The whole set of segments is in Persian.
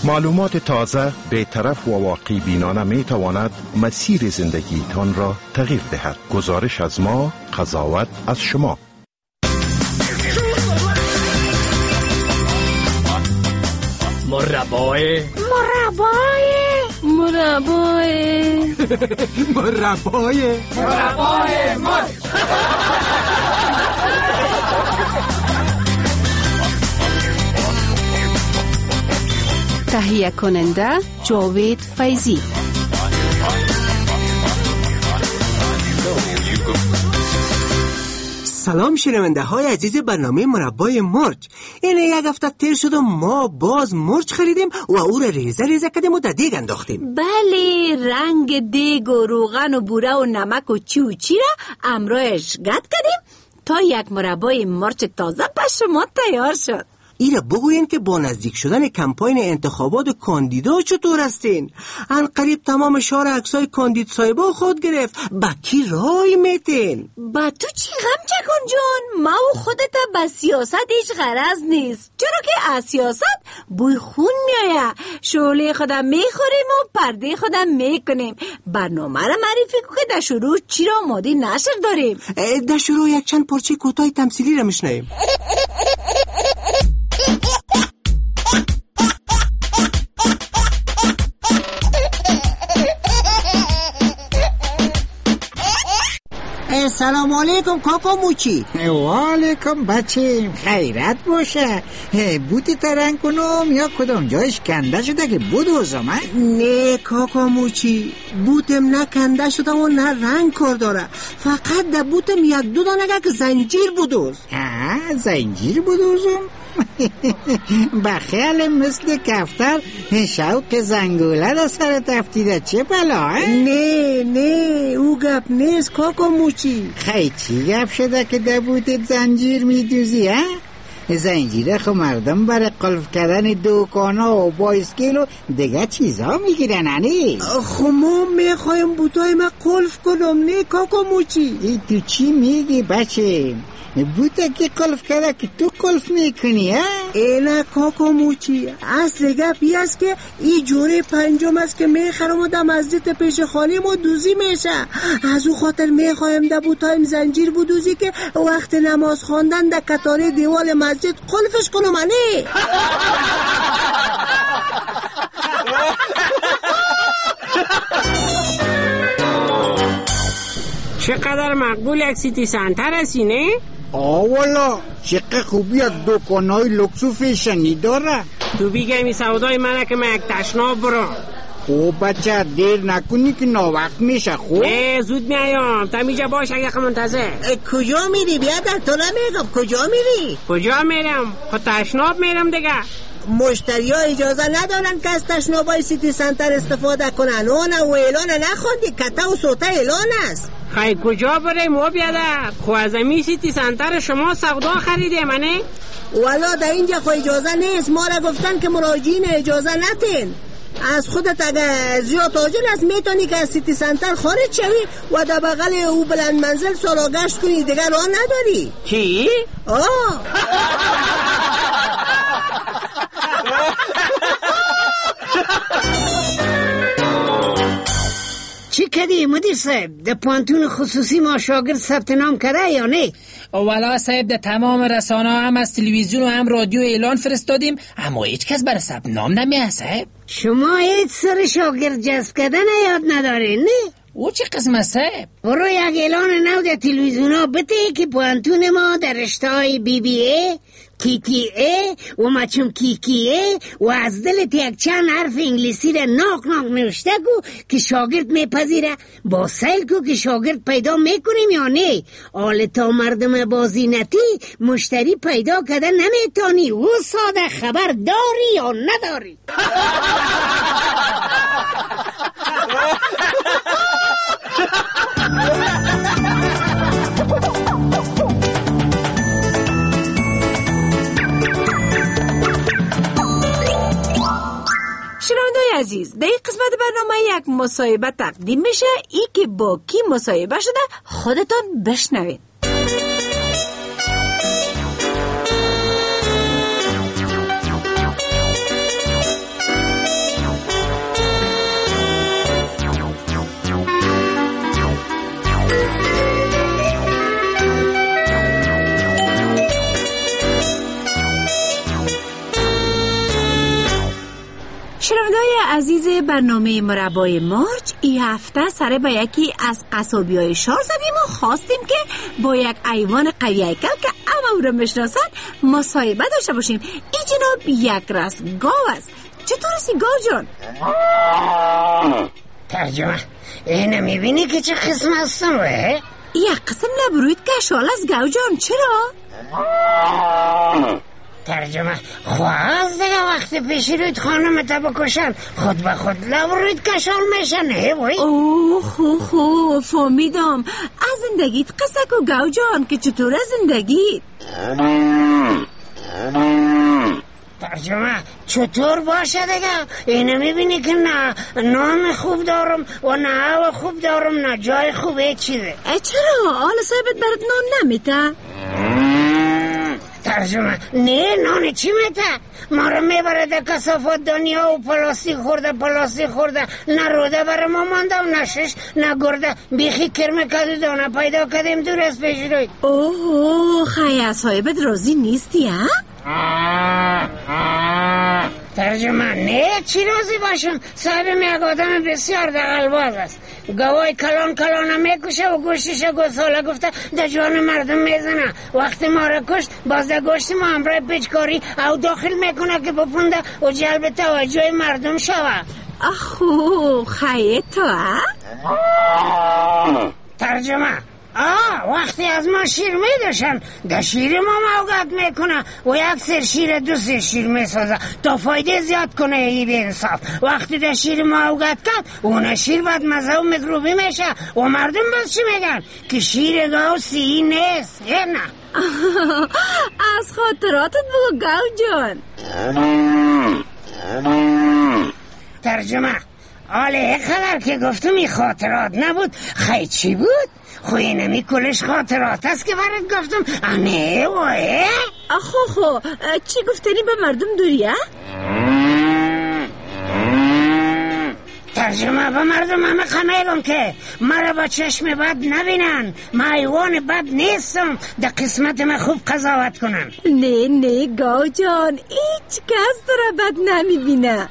معلومات تازه، بی‌طرف و واقعی بینانه می تواند مسیر زندگی تان را تغییر دهد. گزارش از ما، قضاوت از شما. مربای مرچ. تهیه کننده جاوید فیضی. سلام شنونده های عزیز برنامه مربای مرچ. این یک هفته تیر شد و ما باز مرچ خریدیم و او را ریزه ریزه کردیم و در دیگ انداختیم. بله، رنگ دیگ و روغن و بوره و نمک و چی را امرایش گد کردیم تا یک مربای مرچ تازه به شما تیار شد. ایره بگوین که با نزدیک شدن کمپاین انتخابات کاندیدا چطور هستین؟ عنقریب تمام شهر عکسای کاندید صاحبا خود گرفت. با کی رای میتین؟ با تو چی غم چکن جون؟ ما و خودت به سیاست هیچ غرض نیست، چرا که از سیاست بوی خون میایه. شعله خودم میخوریم و پرده خودم میکنیم. برنامه را معرفی کن که در شروع چی را آماده نشر داریم. در شروع یک چند پارچه کوتاه تمثیلی را میشنویم. سلام علیکم کاکا موچی. و علیکم بچه، خیرت باشه. بوتی ترنگ کنم یا کدام جایش کنده شده که بدوزم؟ نه کاکا موچی، بوتم نه کنده شده و نه رنگ کار داره. فقط در بوتم یک دو دانه که زنجیر بدوز. زنجیر بدوزم؟ بخیال مثل کفتر شوق زنگوله در سر تفتیده چه بلا؟ نه او گپ نیست کاکا موچی. خیلی چی گپ شده که در بوتت زنجیر میدوزی؟ زنجیره خو مردم برای قلف کردن دوکانا و بایسکل و دیگه چیزا میگیرن هنی. خب ما میخوایم بوتای ما قلف کنم نه کاکا موچی. ای تو چی میگی بچه؟ بوتا که قلف کرده که تو قلف میکنی ها؟ اینا کاکا موچی، اصل گپی است که ای جوره پنجم است که میخرم و در مسجد پیش خانه ما دوزی میشه. از او خاطر میخوایم در بوتایم زنجیر بدوزی که وقت نماز خواندن در کتاره دیوال مسجد قلفش کنم نه. چقدر مقبول یک سیتی سنتر هستی نه؟ والا چقدر خوبی یک دوکانای لکس و فیشنی داره. تو بیگمی سودای منه که من یک تشناب برم. خوب بچه دیر نکنی که ناوقت میشه. خوب زود میایم، تمیجه باش اگه منتظر. کجا میری؟ بیا در تو نمیگم کجا میری؟ کجا میرم؟ خود تشناب میرم دیگه. مشتری ها اجازه ندارن که از تشنابای سیتی سنتر استفاده کنن. و اعلان نخوندی؟ کته و سوته اعلان است. خیلی کجا بریم و بیادر؟ خو از امی سیتی سنتر شما سودا خریده منه؟ والا در اینجا خو اجازه نیست. ما را گفتن که مراجعین اجازه نتین. از خودت اگه زیاد تاجر از میتونی که از سیتی سنتر خارج شوی و در بغل او بلند منزل سراغشت کنی. دیگر راه نداری. چی؟ چی کردی مدیر صاحب؟ در پانتون خصوصی ما شاگرد ثبت نام کرده یا نه؟ والا صاحب در تمام رسانه هم از تلویزیون و هم رادیو اعلان فرستادیم، اما هیچ کس برای ثبت نام نمیه صاحب. شما هیچ سر شاگرد جذب کردن یاد ندارین نه؟ او چه قسمه صاحب؟ برو یک اعلان نو در تلویزیون ها بده که پانتون ما در رشته‌های BBA، TTA و مچم KKA و از دلت یک چند حرف انگلیسی را ناک نوشته کو که شاگرد میپذیره. با سیل کو که شاگرد پیدا میکنیم یا نه. حال تا مردم بازینتی مشتری پیدا کردن نمیتانی. و ساده خبر داری یا نداری؟ شنونده‌های عزیز، در این قسمت برنامه یک مصاحبه تقدیم میشه. ای که با کی مصاحبه شده خودتان بشنوید. عزیز برنامه مربای مارج این هفته سر به یکی از قصابی‌های شهر زدیم و خواستیم که با یک حیوان قوی هیکل که همه او را میشناسند مصاحبه داشته باشیم. این جناب یک راس گاو است. چطور هستی گاو جان؟ ترجمه اینه میبینی که چه قسم هستم وه؟ یک قسم لبروید کشال است گاو جان. چرا؟ ترجمه خواهد دیگه وقتی پیشی روید خانمتا بکشن خود به خود لبروید کشال میشن وای؟ اوه خو فهمیدم. از زندگیت قصه کو گاو جان که چطور از زندگیت؟ ترجمه چطور باشه دیگه؟ اینه میبینی که نه نام خوب دارم و نه هوا خوب دارم نه جای خوب هیچ چیزه. چرا؟ حال صاحبت برات نان نمیته؟ ترجمه نه نان چی میته؟ ما رو میبره در کثافات دنیا و پلاستیک خورده نه روده بر ما مانده و نه شش نه گرده بیخی کرم کدو دانه پیدا کردیم دور از پیش روی. اوه خیلی صاحبت راضی نیستی ها؟ ترجمه نه چی راضی باشم؟ صاحبم یک آدم بسیار دغل‌باز است. گوای کلان میکشه و گوشتش گوساله گفته در جان مردم میزنه. وقتی ما را کشت باز در گوشت ما همراه پیچکاری او داخل میکنه که بپونده و جلب توجه مردم شوه. اخو خیلی تو ها؟ ترجمه وقتی از ما شیر میداشن در شیر ما موقت میکنه و یک سر شیر دو سر شیر میسازه تا فایده زیاد کنه. ای به انصاف وقتی در شیر موقت کرد اون شیر باید مزه و مکروبی میشه و مردم باز چی میگن که شیر گاو سیهی نیست. نه از خاطراتت بگو گاو جان. ترجمه آله خبر که گفتم این خاطرات نبود. خیلی چی بود؟ خوی نمی کلش خاطرات است که برات گفتم. نه وای خو چی گفتنی به مردم دوریه؟ ترجمه به مردم همه میگم که مرا با چشم بد نبینن. من حیوان بد نیستم. در قسمت من خوب قضاوت کنن. نه گاو جان هیچ کس تو را بد نمیبینه.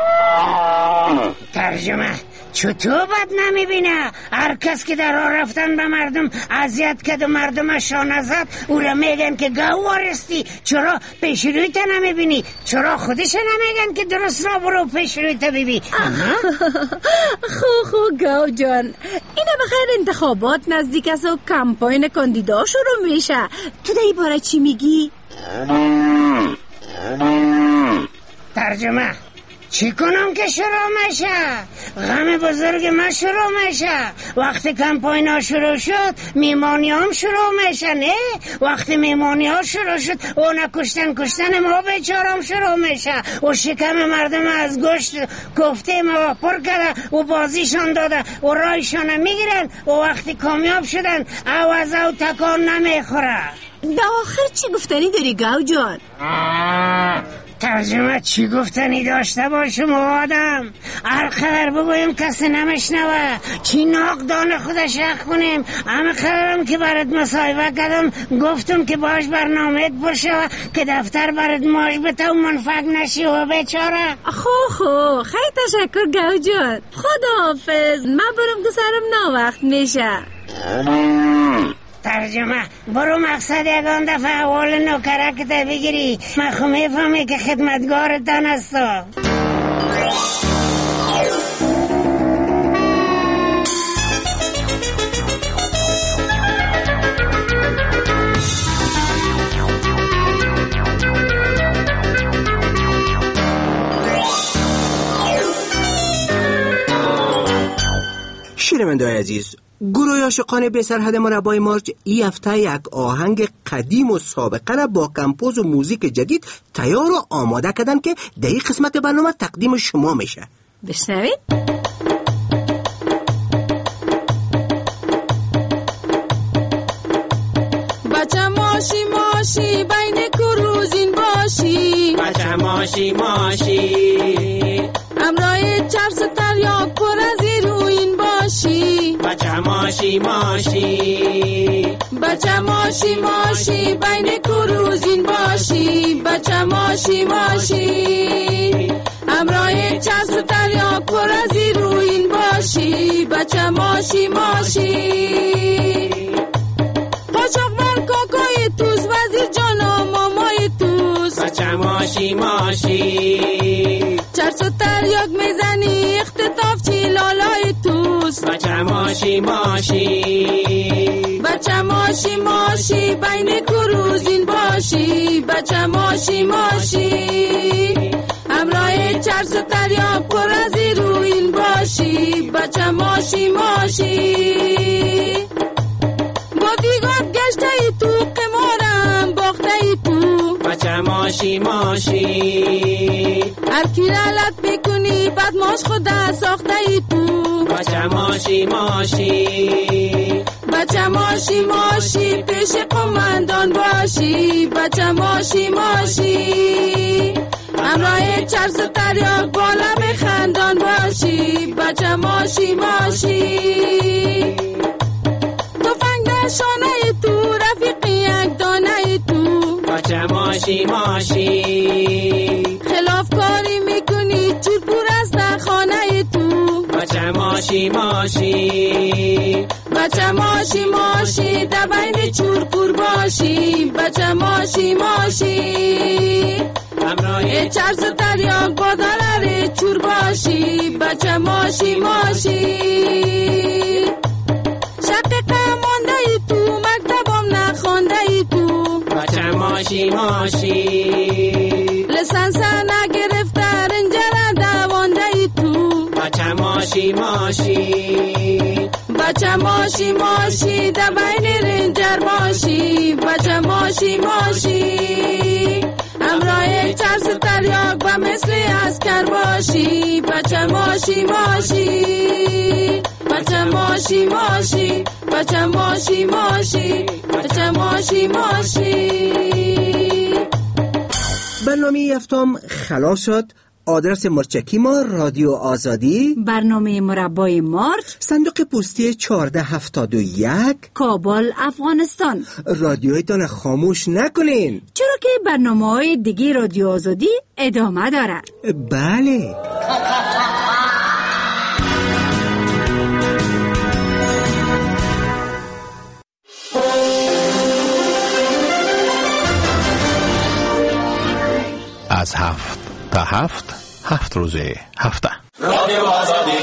ترجمه چطور بد نمیبینه؟ هر کس که در راه رفتن به مردم اذیت کرد و مردمش شانه زد او را میگن که گاو وارستی. چرا پیش رویت نمیبینی؟ چرا خودش نمیگن که درست را برو پیش رویت ببین؟ خو گاو جان اینا بخیر انتخابات نزدیک است و کمپاین کاندیدا شروع میشه. تو در این باره چی میگی؟ ترجمه چی کنم که شروع میشه؟ غم بزرگ من شروع میشه. وقتی کمپاین ها شروع شد میمانی هم شروع میشه. نه وقتی میمانی ها شروع شد اون کشتن ما بیچارم شروع میشه و شکم مردم از گوشت کفته ما پر کرده و بازیشان داده و رایشان میگیرن و وقتی کامیاب شدن عوض او تکان نمیخوره. در آخر چی گفتنی داری گاو جان؟ ترجمه چی گفتنی داشته باشم آدم؟ هر خبر بگویم کسی نمیشنوه. چی ناقدان خودش حق کنیم؟ همه خبرم که برات مصاحبه کردم گفتم که باش برنامهت برشه که دفتر برات ماش بته و منفق نشی و بیچاره. خو خیلی تشکر گاو جان. خداحافظ. من برم که سرم ناوقت میشه. ترجمه برو مقصد یکان دفعه اول نوکرکت بگیری. من خو میفهمی که خدمتگارتان هستم. شنونده‌های عزیز، گروه عاشقان به سرحد مربای مارج این هفته یک آهنگ قدیم و سابقه را با کمپوز و موزیک جدید تیار و آماده کردن که در این قسمت برنامه تقدیم شما میشه. بشنوید. بچه ماشی بین کروزین باشی. بچه ماشی امرای چرس تریاک پر از ایروین باشی. بچه ماشی بین کروزین باشی. بچه ماشی امرای چرس تریاک پر از ایروین باشی بچه ماشی ماشی قاچاقبر کاکای توس وزیر جانا مامای توس بچه ماشی ماشی چرس و تریاک میزنی اختطاف چی لالای توس بچه ماشی ماشی بچه ماشی ماشی بین کروزین باشی بچه ماشی ماشی همراه چرس و تریاک پر از ایروین باشی بچه ماشی ماشی با دیگات گشته ای تو قمارم باخته ای تو بچه ماشی ماشی هر کی رالت بکنی بدماش خدا ساخته ای تو بچه ماشی ماشی بچه ماشی ماشی پیش قماندان باشی بچه ماشی ماشی همراه چرس و تریاک بالا بخندان باشی بچه ماشی ماشی تفنگ در شانه تو رفیقی یک دانه تو بچه ماشی ماشی خلاف کاری میکنی چور پور از در خانه تو بچه ماشی ماشی بچه ماشی ماشی در بین چور پور باشی بچه ماشی ماشی همراه چرس و تریاک با دلار چور باشی بچه ماشی ماشی شقیقه مانده ای تو مکتبم نخوانده ای تو بچه ماشی ماشی لسانس نگرفته رنجر دوانده ای تو بچه ماشی ماشی بچه ماشی ماشی در بین رنجر باشی بچه ماشی ماشی همراه چرس و تریاک و مثل عسکر باشی بچه ماشی ماشی بچه ماشی ماشی بچه ماشی ماشی بچه ماشی ماشی. برنامه هفتم خلاص شد. آدرس مرچکی ما رادیو آزادی، برنامه مربای مارچ، صندوق پستی 1471، کابل، افغانستان. رادیویتان خاموش نکنین، چرا که برنامه‌های دیگه رادیو آزادی ادامه داره. بله. از 7 تا 7 روز هفته رادیو آزادی.